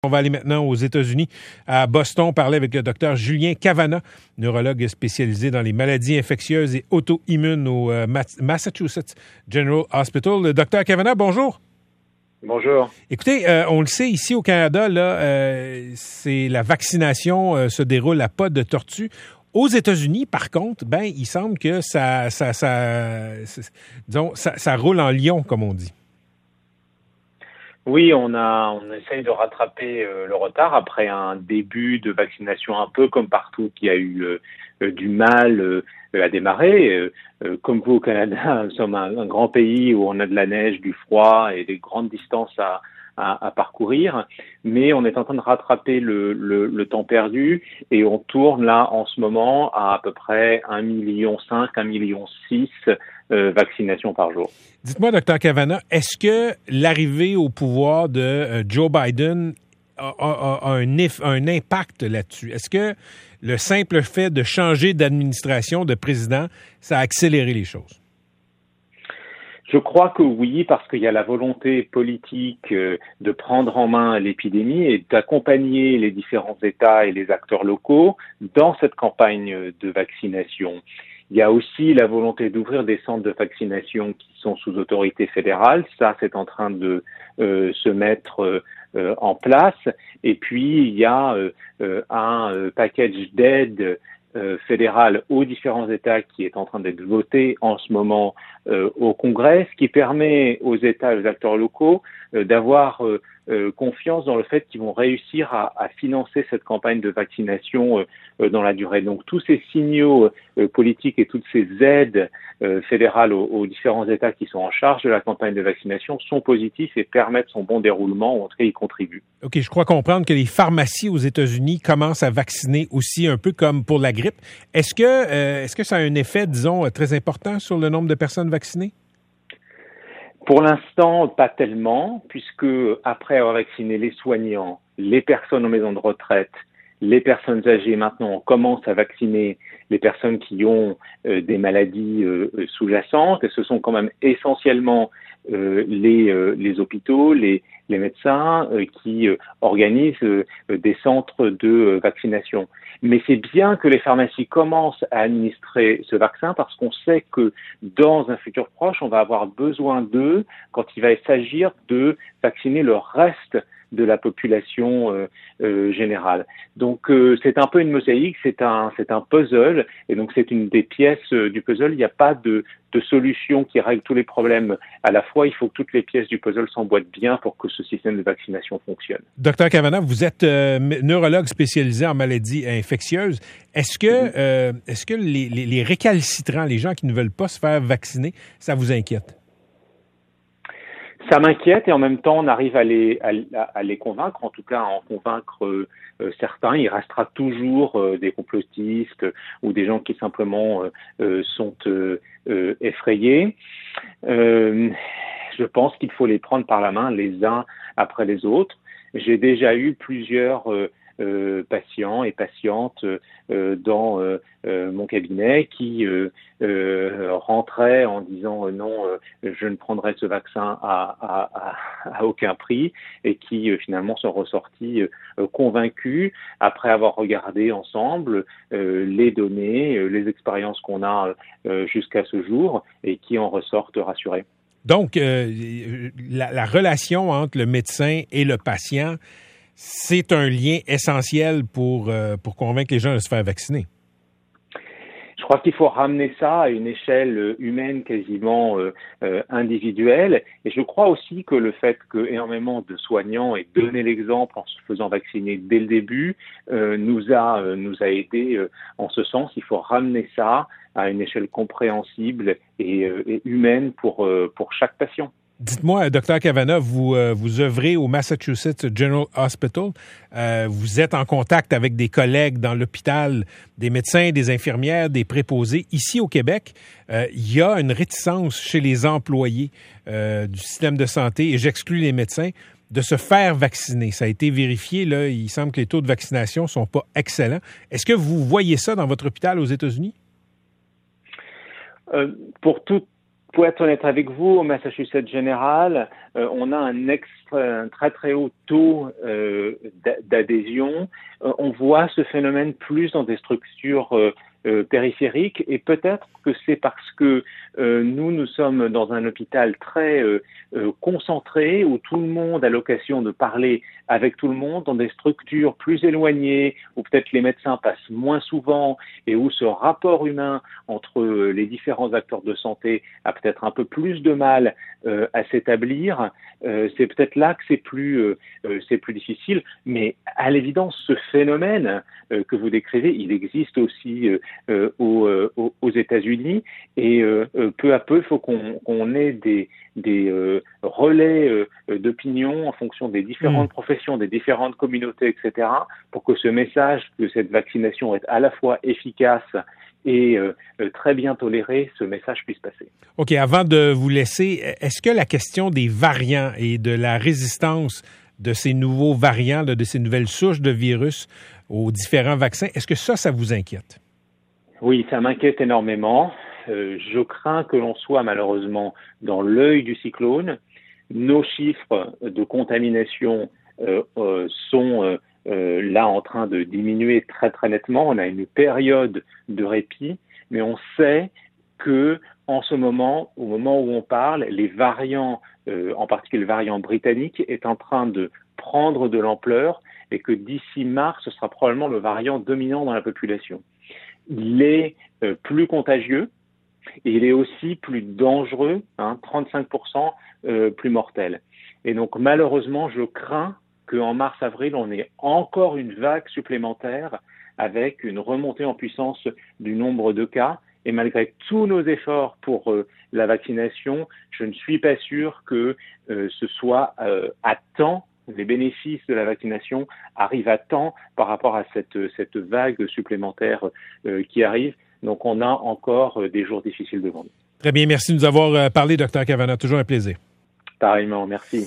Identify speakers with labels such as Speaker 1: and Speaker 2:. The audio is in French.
Speaker 1: On va aller maintenant aux États-Unis, à Boston, parler avec le docteur Julien Cavanagh, neurologue spécialisé dans les maladies infectieuses et auto-immunes au Massachusetts General Hospital. Le docteur Cavanagh, bonjour.
Speaker 2: Bonjour.
Speaker 1: Écoutez, on le sait, ici au Canada, là, c'est la vaccination se déroule à pas de tortue. Aux États-Unis, par contre, il semble que ça roule en lion, comme on dit.
Speaker 2: Oui, on essaye de rattraper le retard après un début de vaccination un peu comme partout qui a eu du mal à démarrer. Comme vous au Canada, nous sommes un grand pays où on a de la neige, du froid et des grandes distances à parcourir, mais on est en train de rattraper le temps perdu et on tourne là en ce moment à peu près 1,5 million, 1,6 million vaccinations par jour.
Speaker 1: Dites-moi, Dr. Cavanagh, est-ce que l'arrivée au pouvoir de Joe Biden a un impact là-dessus? Est-ce que le simple fait de changer d'administration, de président, ça a accéléré les choses?
Speaker 2: Je crois que oui, parce qu'il y a la volonté politique de prendre en main l'épidémie et d'accompagner les différents États et les acteurs locaux dans cette campagne de vaccination. Il y a aussi la volonté d'ouvrir des centres de vaccination qui sont sous autorité fédérale. Ça, c'est en train de se mettre en place. Et puis, il y a un package d'aide fédérale aux différents États qui est en train d'être voté en ce moment au Congrès, ce qui permet aux États et aux acteurs locaux d'avoir confiance dans le fait qu'ils vont réussir à financer cette campagne de vaccination dans la durée. Donc tous ces signaux politiques et toutes ces aides fédérales aux différents États qui sont en charge de la campagne de vaccination sont positifs et permettent son bon déroulement, ou en tout cas y contribuent.
Speaker 1: OK, je crois comprendre que les pharmacies aux États-Unis commencent à vacciner aussi un peu comme pour la grippe. Est-ce que ça a un effet, disons, très important sur le nombre de personnes vaccinées?
Speaker 2: Pour l'instant, pas tellement, puisque après avoir vacciné les soignants, les personnes en maison de retraite, les personnes âgées, maintenant on commence à vacciner les personnes qui ont des maladies sous-jacentes, et ce sont quand même essentiellement les hôpitaux, les médecins qui organisent des centres de vaccination. Mais c'est bien que les pharmacies commencent à administrer ce vaccin parce qu'on sait que dans un futur proche, on va avoir besoin d'eux quand il va s'agir de vacciner le reste de la population générale. Donc c'est un peu une mosaïque, c'est un puzzle, et donc c'est une des pièces du puzzle. Il n'y a pas de solution qui règle tous les problèmes à la fois. Il faut que toutes les pièces du puzzle s'emboîtent bien pour que ce système de vaccination fonctionne.
Speaker 1: Docteur Cavanagh, vous êtes neurologue spécialisé en maladies infectieuses. Est-ce que les récalcitrants, les gens qui ne veulent pas se faire vacciner, ça vous inquiète?
Speaker 2: Ça m'inquiète et en même temps, on arrive à les convaincre, en tout cas à en convaincre certains. Il restera toujours des complotistes ou des gens qui simplement sont effrayés. Je pense qu'il faut les prendre par la main les uns après les autres. J'ai déjà eu plusieurs patients et patientes dans mon cabinet qui rentraient en disant non, je ne prendrai ce vaccin à aucun prix, et qui finalement sont ressortis convaincus après avoir regardé ensemble les données, les expériences qu'on a jusqu'à ce jour, et qui en ressortent rassurés.
Speaker 1: Donc, la relation entre le médecin et le patient, c'est un lien essentiel pour convaincre les gens de se faire vacciner.
Speaker 2: Je crois qu'il faut ramener ça à une échelle humaine quasiment individuelle. Et je crois aussi que le fait que énormément de soignants aient donné l'exemple en se faisant vacciner dès le début nous a aidés en ce sens. Il faut ramener ça à une échelle compréhensible et humaine pour chaque patient.
Speaker 1: Dites-moi, Dr. Cavanagh, vous œuvrez au Massachusetts General Hospital. Vous êtes en contact avec des collègues dans l'hôpital, des médecins, des infirmières, des préposés. Ici au Québec, il y a une réticence chez les employés du système de santé, et j'exclus les médecins, de se faire vacciner. Ça a été vérifié, là. Il semble que les taux de vaccination sont pas excellents. Est-ce que vous voyez ça dans votre hôpital aux États-Unis?
Speaker 2: Pour toute Pour être honnête avec vous, au Massachusetts General, on a un très très haut taux d'adhésion. On voit ce phénomène plus dans des structures périphériques, et peut-être que c'est parce que nous sommes dans un hôpital très concentré, où tout le monde a l'occasion de parler avec tout le monde, dans des structures plus éloignées, où peut-être les médecins passent moins souvent, et où ce rapport humain entre les différents acteurs de santé a peut-être un peu plus de mal à s'établir. C'est peut-être là que c'est plus difficile, mais à l'évidence, ce phénomène que vous décrivez, il existe aussi aux États-Unis, et peu à peu, il faut qu'on ait des relais d'opinion en fonction des différentes professions, des différentes communautés, etc., pour que ce message que cette vaccination est à la fois efficace et très bien toléré, ce message puisse passer.
Speaker 1: OK, avant de vous laisser, est-ce que la question des variants et de la résistance de ces nouveaux variants, de ces nouvelles souches de virus aux différents vaccins, est-ce que ça vous inquiète?
Speaker 2: Oui, ça m'inquiète énormément. Je crains que l'on soit malheureusement dans l'œil du cyclone. Nos chiffres de contamination sont là en train de diminuer très très nettement. On a une période de répit, mais on sait que en ce moment, au moment où on parle, les variants, en particulier le variant britannique, est en train de prendre de l'ampleur, et que d'ici mars, ce sera probablement le variant dominant dans la population. Il est plus contagieux, et il est aussi plus dangereux, 35% plus mortel. Et donc malheureusement, je crains qu'en mars-avril, on ait encore une vague supplémentaire avec une remontée en puissance du nombre de cas. Et malgré tous nos efforts pour la vaccination, je ne suis pas sûr que ce soit à temps, les bénéfices de la vaccination arrivent à temps par rapport à cette vague supplémentaire qui arrive. Donc on a encore des jours difficiles devant nous.
Speaker 1: Très bien, merci de nous avoir parlé, Dr. Cavanagh. Toujours un plaisir.
Speaker 2: Pareillement, merci.